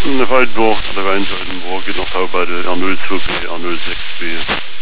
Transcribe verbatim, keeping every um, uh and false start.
Waldburg an der Rheinseitenburg geht noch V bei der R null zwei B, R null sechs B.